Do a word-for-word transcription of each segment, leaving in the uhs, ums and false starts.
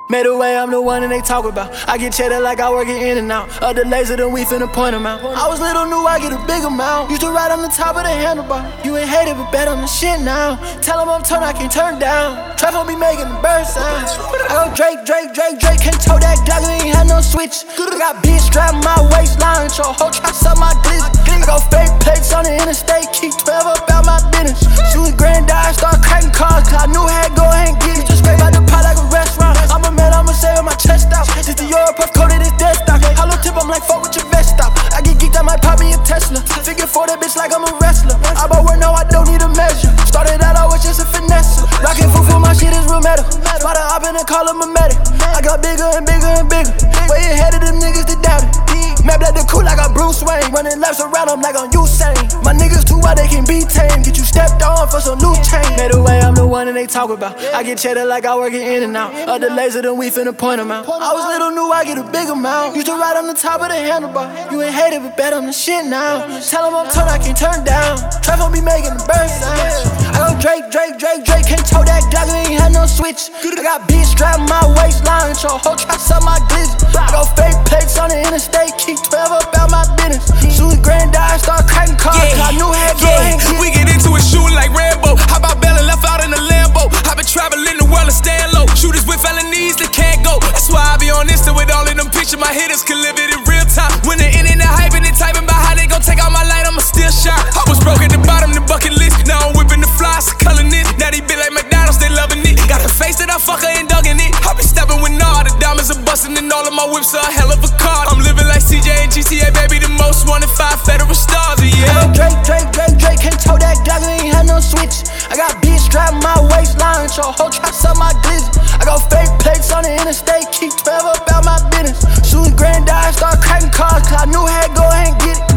Made a way, I'm the one and they talk about. I get cheddar like I work it in and out. Other laser than we finna point them out. I was little, knew I get a big amount. Used to ride on the top of the handlebar. You ain't hated, but bet on the shit now. Tell them I'm turned, I can't turn down. Trap be making the bird sound. I go Drake, Drake, Drake, Drake. Can't tow that Glock, we ain't had no switch. I got bitch strapped my waistline. Your whole trap up my glizzy. I go fake plates on the interstate. Keep twelve up out my business. Shoot granddad, start cracking cars. Cause I knew I had to go ahead and get it. Just scrape out the pot like a restaurant. I'm a man, I'ma say with my chest out. This the Europe, Puff coated, this death stock. Hollow tip, I'm like, fuck with your vest out. I get geeked, I might pop me a Tesla. Figure for that bitch like I'm a wrestler. I bought word, no, I don't need a measure. Started out, I was just a finesse. Rockin' foo-foo, my shit is real metal. Spot a op and call him a medic. I got bigger and bigger and bigger. Way ahead of them niggas that doubt it. Map like the cool like a Bruce Wayne. Running laps around them like I'm Usain. My niggas too wild, they can be tame. Get you stepped on for some loose chain. Made a way, I'm the one and they talk about. I get cheddar like I work it in and out. Other laser than we finna point them out. I was little, knew I get a big amount. Used to ride on the top of the handlebar. You ain't hated, but bet on the shit now. Tell them I'm turned, I can't turn down. Trap be making the bird sound. I go Drake, Drake, Drake, Drake. Can't tow that Glock, we ain't had no switch. I got bitch strapped my waistline. Your whole trap up my glizzy. I go fake plates on the interstate. Keep twelve up out my business. Shooting granddad, start cracking cars. Yeah, Cause I knew I had to go ahead and get it. We get into it shooting like Rambo. How about Bella left out in the Lambo? I been traveling the world and staying low. Shooters with felonies that can't go. That's why I be on Insta with all of them pictures. My hitters can live it in real time. When the internet hyping and typing about how they gon' take out my light, I'ma still shine. I was broke at the bottom, the bucket list. Now I'm whipping the flies, color this. Now they big like McDonald's, they loving it. Got the face that I fuck her and dugging it. I be stepping with all the diamonds are busting and all of my whips are a hell of a car. I'm living like C J and G T A, baby, the most wanted five federal stars, yeah. Drake, Drake, Drake, Drake. Can't tow that Glock, we ain't had no switch. I got bitch strapped my waistline. Your whole trap up my glizzy. I got fake plates on the interstate. Keep twelve up out my business. Shooting granddad, start cracking cars. Cause I knew I had to go ahead and get it.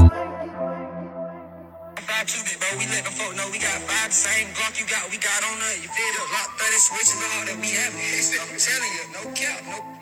Five Cupid, bro, we let them folk know we got five the same Glock you got, we got on her. You feel it? Lock thirty switches all that we have. I'm telling you, no cap, no.